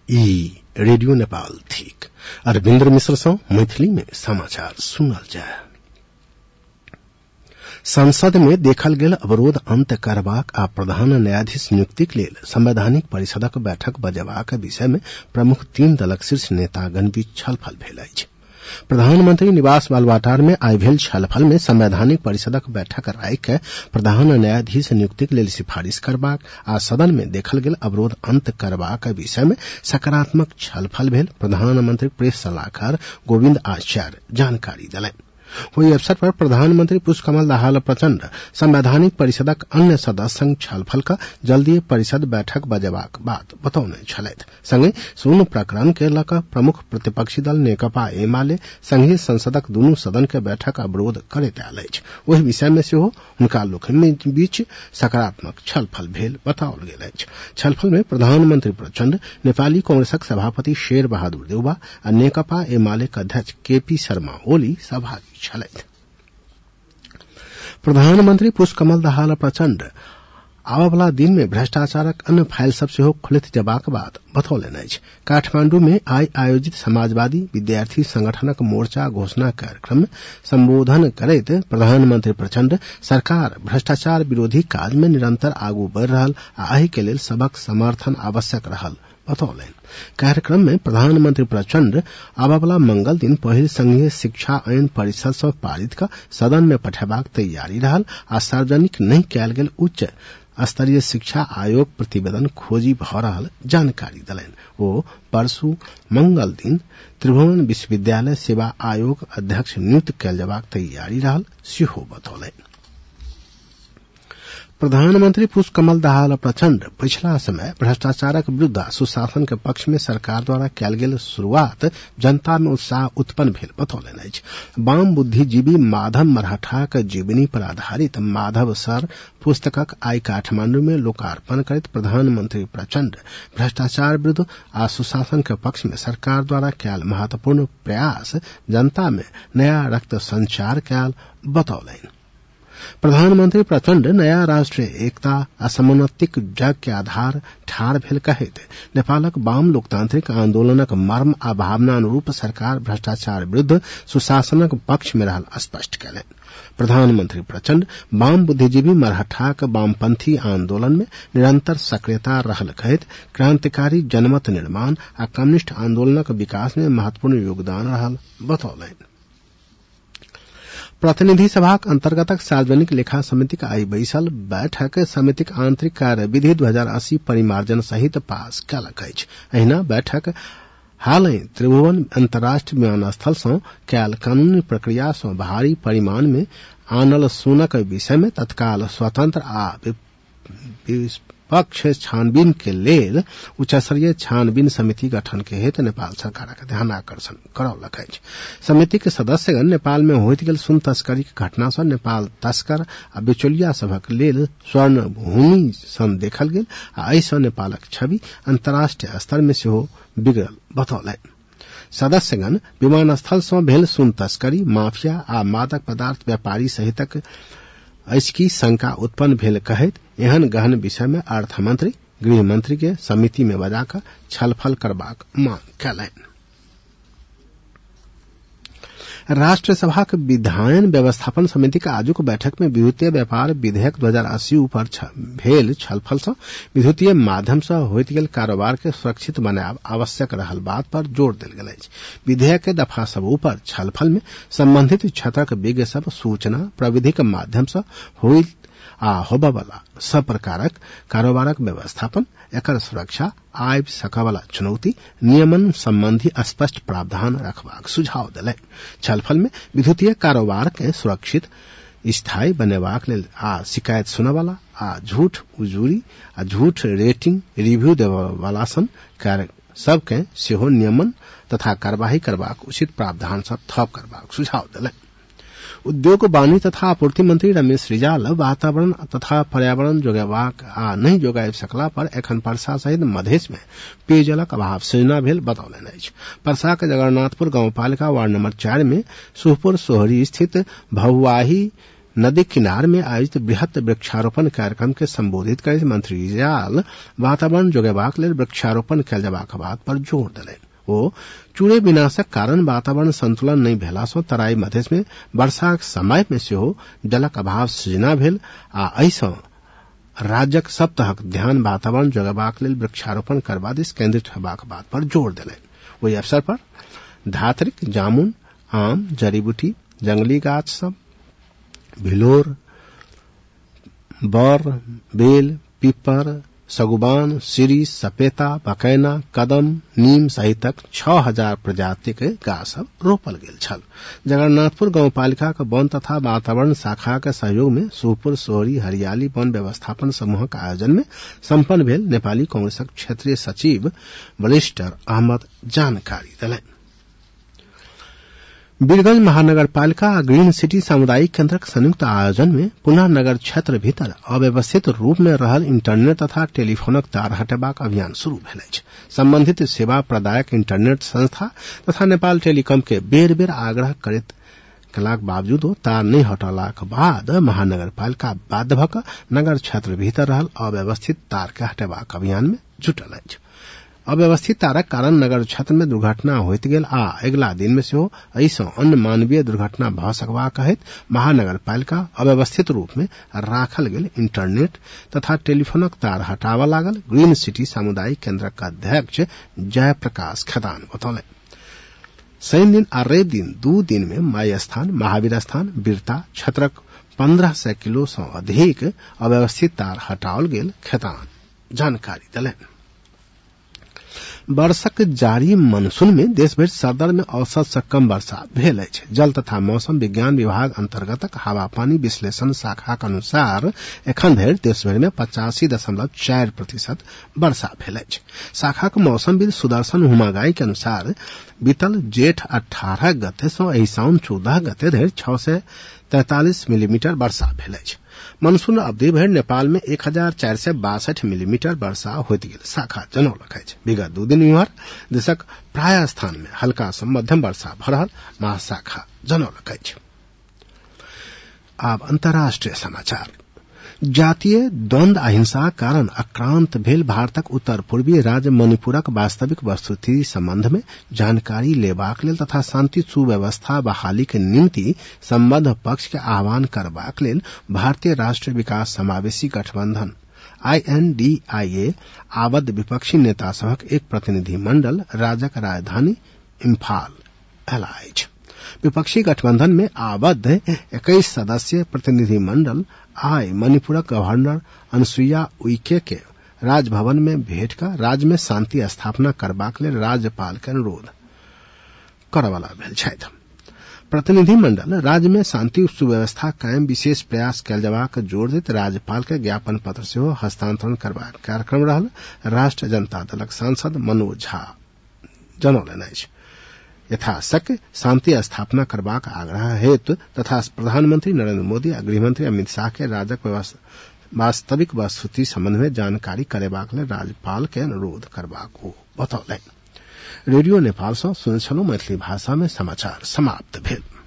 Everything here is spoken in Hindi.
ई रेडियो नेपाल थिक। अरविन्द्र मिश्र सँ मैथिली में समाचार सुनल जाय। संसद में देखल गेल अवरोध अंत करबाक आ प्रधान न्यायाधीश नियुक्तिक लेल संवैधानिक परिषदक बैठक बजेबाक विषय में प्रमुख 3 दलक शीर्ष नेतागण बीच छलफल भेल अछि। प्रधानमंत्री निवास बालुवाटार में आइ भेल छलफल में संवैधानिक परिषदक बैठक राखि प्रधान न्यायाधीश नियुक्तिक लेल सिफारिश करबाक आ सदन में देखल गेल अवरोध अंत करबाक विषय में सकारात्मक छलफल भेल प्रधानमंत्री प्रेस सलाहकार गोविंद आचार्य जानकारी देलनि। ओहि अवसर पर प्रधानमंत्री पुष्पकमल दाहाल प्रचंड संवैधानिक परिषदक अन्य सदस्य छलफल का जल्दी परिषद बैठक बजेबाक बात बतौने छलथि। संगे शून्य प्रकरण के लऽ कऽ प्रमुख प्रतिपक्षी दल नेकपा एमाले संघीय संसदक दुनू सदन के बैठक अवरोध करैत आयल अछि। ओहि विषय में सेहो हुनका लोकनि बीच सकारात्मक छलफल भेल बताओल गेल अछि। छलफल में प्रधानमंत्री प्रचंड, नेपाली कांग्रेसक सभापति शेर बहादुर देउवा आ नेकपा एमाले के अध्यक्ष केपी शर्मा ओली सहभागी छलथि। प्रधानमंत्री पुष्पकमल दाहाल प्रचंड आबयवला दिन में भ्रष्टाचारक अन्य फाइल सब सेहो खुलैत जेबाक बात बतौलनि अछि। काठमांडू में आइ आयोजित समाजवादी विद्यार्थी संगठनक मोर्चा घोषणा कार्यक्रम में संबोधन करैत प्रधानमंत्री प्रचंड सरकार भ्रष्टाचार विरोधी काज में निरंतर आगू बढ़ि रहल आ एहि के लेल सबक समर्थन आवश्यक रहल बतौलनि। कार्यक्रम में प्रधानमंत्री प्रचंड आबयवला मंगल दिन पहिल संघीय शिक्षा आइन परिषद सँ पारित कऽ सदन में पठेबाक तैयारी रहल आ सार्वजनिक नहीं कयल गेल उच्च स्तरीय शिक्षा आयोग प्रतिवेदन खोजी भऽ रहल जानकारी देलनि। ओ परसू मंगल दिन त्रिभुवन विश्वविद्यालय सेवा आयोग अध्यक्ष नियुक्त कयल जेबाक तैयारी रहल सेहो बतौलनि। प्रधानमंत्री पुष्पकमल दाहाल प्रचंड पिछला समय भ्रष्टाचारक विरुद्ध सुशासन के पक्ष में सरकार द्वारा कयल गेल शुरुआत जनता में उत्साह उत्पन्न भेल बतौलनि अछि। वाम बुद्धिजीवी माधव मराठाक जीवनी पर आधारित माधव सर पुस्तकक आइ काठमांडू में लोकार्पण करैत प्रधानमंत्री प्रचंड भ्रष्टाचार विरुद्ध आ सुशासन के पक्ष में सरकार द्वारा कयल महत्वपूर्ण प्रयास जनता में नया रक्त संचार कयल बतौलनि। प्रधानमंत्री प्रचंड नया राष्ट्रीय एकता आ समोन्नतिक जग के आधार ठाढ़ भेल कहैत नेपालक वाम लोकतांत्रिक आंदोलनक मर्म आ भावना अनुरूप सरकार भ्रष्टाचार विरुद्ध सुशासनक पक्ष में रहल स्पष्ट कयलनि। प्रधानमंत्री प्रचंड वाम बुद्धिजीवी मराठाक वामपंथी आंदोलन में निरंतर सक्रियता रहल कहैत क्रांतिकारी जनमत निर्माण आ कम्युनिस्ट आंदोलनक विकास में महत्वपूर्ण योगदान रहल बतौलनि। प्रतिनिधि सभाक अंतर्गतक सार्वजनिक लेखा समितिक आइ बैसल बैठक समितिक आंतरिक कार्यविधि 2080 परिमार्जन सहित पास कयलक अछि। अहिना बैठक हालहि त्रिभुवन अंतर्राष्ट्रीय विमानस्थल सँ कयल कानूनी प्रक्रिया सँ भारी परिमाण में आनल सोनक विषय में तत्काल स्वतंत्र आ निष्पक्ष छानबीन के लेल उच्चस्तरीय छानबीन समिति गठन के हेतु नेपाल सरकारक ध्यानाकर्षण करौलक अछि। समितिक सदस्यगण नेपाल में होइत गेल सोन तस्करी के घटना सँ नेपाल तस्कर आ बिचौलिया सभक लेल स्वर्ण भूमि सन देखल गेल आ एहि सँ नेपालक छवि अंतर्राष्ट्रीय स्तर में सेहो बिगड़ल बतौलनि। सदस्यगण विमानस्थल सँ भेल सोन तस्करी, माफिया आ मादक पदार्थ व्यापारी सहितक अछि की शंका उत्पन्न भेल कहैत एहन गहन विषय में अर्थमंत्री, गृह मंत्री के समिति में बजाकर छलफल करबाक मांग कयलनि। राष्ट्रसभाक विधायन व्यवस्थापन समिति के आजुक बैठक में विद्युतीय व्यापार विधेयक 2080 ऊपर भेल छलफल सँ विद्युतीय माध्यम सँ होइत गेल कारोबार के सुरक्षित बनायब आवश्यक रहल बात पर जोर देल गेल अछि। विधेयक के दफा सब ऊपर छलफल में संबंधित क्षेत्रक विज्ञ सब सूचना प्रविधि के माध्यम सँ होइत आ होबयवला सब प्रकारक कारोबारक व्यवस्थापन, एकर सुरक्षा, आबि सकयवला चुनौती, नियमन संबंधी स्पष्ट प्रावधान रखबाक सुझाव देलनि। छलफल में विद्युतीय कारोबार के सुरक्षित स्थायी बनेबाक लेल आ शिकायत सुनयवला आ झूठ उजूरी आ झूठ रेटिंग रिव्यू देबयवला सन कार्य सबके सेहो नियमन तथा कार्यवाही करबाक उचित प्रावधान सँ थप करबाक सुझाव देलनि। उद्योग वाणिज्य तथा आपूर्ति मंत्री रमेश रिजाल वातावरण तथा पर्यावरण जोगेबाक आ नहीं जोगाबि सकला पर एखन परसा सहित मधेश में पेयजलक अभाव सृजना भेल बतौलनि अछि। परसा के जगन्नाथपुर गांवपालिका वार्ड नंबर 4 में सुहपुर सोहरी स्थित भौवाही नदी किनार में आयोजित बृहत वृक्षारोपण कार्यक्रम के संबोधित करैत मंत्री रिजाल वातावरण जोगेबाक लेल वृक्षारोपण कयल जयबाक बात पर जोर देलनि। ओ चूड़े विनाशक कारण वातावरण संतुलन नहीं भेला सँ तराई मधेश में वर्षाक समय में सेहो जलक अभाव सृजना भेल आ एहि सँ राज्यक सब तरहक ध्यान वातावरण जोगेबाक लेल वृक्षारोपण करबा दिस केंद्रित हेबाक बात पर जोर देलनि। ओहि अवसर पर धातरिक, जामुन, आम, जड़ी बूटी, जंगली गाछ सब, भिलोर, बर, बेल, पीपर, सगुबान, सिरिस, सपेता, बकैना, कदम, नीम सहितक 6000 प्रजाति के गाछ सब रोपल गेल छल। जगन्नाथपुर गांवपालिका के वन तथा वातावरण शाखा के सहयोग में सुपुर सोहरी हरियाली वन व्यवस्थापन समूहक आयोजन में संपन्न भेल नेपाली कांग्रेसक क्षेत्रीय सचिव बलिस्टर अहमद जानकारी देलनि। वीरगंज महानगरपालिका आ ग्रीन सिटी सामुदायिक केंद्रक संयुक्त आयोजन में पुनः नगर क्षेत्र भीतर अव्यवस्थित रूप में रहल इंटरनेट तथा टेलीफोनक तार हटेबाक अभियान शुरू भेल अछि। संबंधित सेवा प्रदायक इंटरनेट संस्था तथा नेपाल टेलीकॉम के बेर बेर आग्रह करैत कलाक बावजूदो तार नहीं हटौलाक बाद महानगरपालिका बाध्य भऽ कऽ नगर क्षेत्र भीतर रहल अव्यवस्थित तार के हटेबाक अभियान में जुटल अछि। अव्यवस्थित तारक कारण नगर क्षेत्र में दुर्घटना होइत गेल आ अगिला दिन में सेहो एहि सँ अन्य मानवीय दुर्घटना भऽ सकबाक कहैत महानगरपालिका अव्यवस्थित रूप में राखल गेल इंटरनेट तथा टेलीफोनक तार हटाबऽ लागल। ग्रीन सिटी सामुदायिक केंद्रक अध्यक्ष जयप्रकाश खेतान बतौलनि। शनि दिन आ रवि दिन 2 दिन में माई स्थान, महावीर स्थान, वीरता क्षेत्रक 1500 किलो सँ अधिक अव्यवस्थित तार हटाओल गेल खेतान जानकारी देलनि। वर्षक जारी मानसून में देशभर सरदर में औसत से कम वर्षा भेल अछि। जल तथा मौसम विज्ञान विभाग अंतर्गतक हवा पानी विश्लेषण शाखाक अनुसार एखन धरि देशभर में 85.4% वर्षा भेल अछि। शाखाक मौसमविद सुदर्शन हुमागाई के अनुसार बीतल जेठ 18 गते सँ एहि साउन 14 गते धरि 643 मिलीमीटर वर्षा भेल अछि। मानसून अवधि भरि नेपाल में 1462 मिलीमीटर वर्षा होइत गेल शाखा जनौलक अछि। विगत 2 दिन इम्हर देशक प्राय स्थान में हल्का सँ मध्यम वर्षा भऽ रहल महाशाखा जनौलक अछि। आब अंतर्राष्ट्रीय समाचार। जातीय द्वंद्व अहिंसाक कारण आक्रांत भेल भारतक उत्तर पूर्वी राज्य मणिपुरक वास्तविक वस्तुस्थिति संबंध में जानकारी लेबाक लेल तथा शांति सुव्यवस्था बहाली के निमित्त संबद्ध पक्ष के आह्वान करबाक लेल भारतीय राष्ट्रीय विकास समावेशी गठबंधन INDIA आबद्ध विपक्षी नेता सभक एक प्रतिनिधि मंडल राज्यक राजधानी इम्फाल आयल अछि। विपक्षी गठबंधन में आबद्ध 21 सदस्यीय प्रतिनिधि मंडल आइ मणिपुरक गवर्नर अनुसुईया उइके के राजभवन में भेंट कर राज्य में शांति स्थापना करबाक लेल राज्यपाल के अनुरोध करवला भेल छथि। प्रतिनिधि मंडल राज्य में शांति सुव्यवस्था कायम विशेष प्रयास कयल जयबाक जोर दैत राज्यपाल के ज्ञापन पत्र सेहो हस्तांतरण करबाक कार्यक्रम रहल। राष्ट्रीय जनता दलक सांसद मनोज झा जनौलनि अछि। यथाशक्य शांति स्थापना करबाक आग्रह हेतु तथा प्रधानमंत्री नरेंद्र मोदी आ गृहमंत्री अमित शाह के राज्यक वास्तविक वस्तुस्थिति संबंध में जानकारी करेबाक लेल राज्यपाल के अनुरोध करबाक ओ बतौलनि। रेडियो नेपाल सँ सुनैत छलहुँ मैथिली भाषा में समाचार समाप्त भेल।